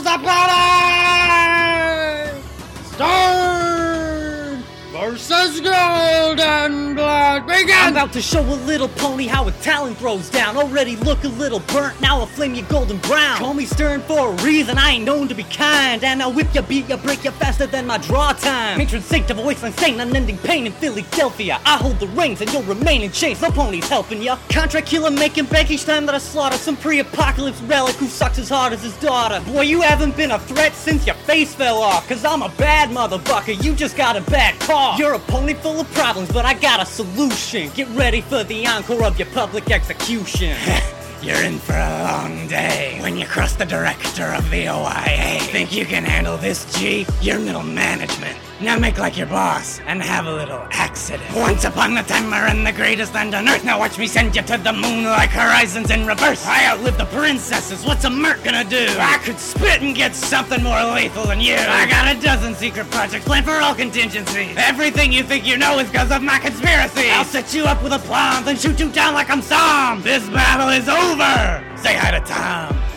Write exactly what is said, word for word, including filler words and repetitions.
the planet! Stone versus gold and black. Begin! I'm about to show a little pony how a talon throws down. Already look a little burnt, now I'll flame you golden brown. Call me stern for a reason, I ain't known to be kind. And I'll whip ya, beat ya, break ya faster than my draw time. Matron saint of a wasteland saint, unending pain in Philadelphia. I hold the reins and you'll remain in chains, no pony's helping ya. Contract killer making bank each time that I slaughter some pre-apocalypse relic who sucks as hard as his daughter. Boy, you haven't been a threat since your face fell off. Cause I'm a bad motherfucker, you just got a bad call. You're a pony full of problems, but I got a solution. Get ready for the encore of your public execution. You're in for a long day when you cross the director of the O I A. Think you can handle this, G? You're middle management. Now make like your boss and have a little accident. Once upon a time, I ran the greatest land on earth. Now watch me send you to the moon like Horizons in reverse. I outlived the princesses. What's a merc gonna do? I could spit and get something more lethal than you. I got a dozen secret projects planned for all contingencies. Everything you think you know is because of my conspiracy. I'll set you up with a bomb, then shoot you down like I'm Sam. This battle is over. Say hi to Tom.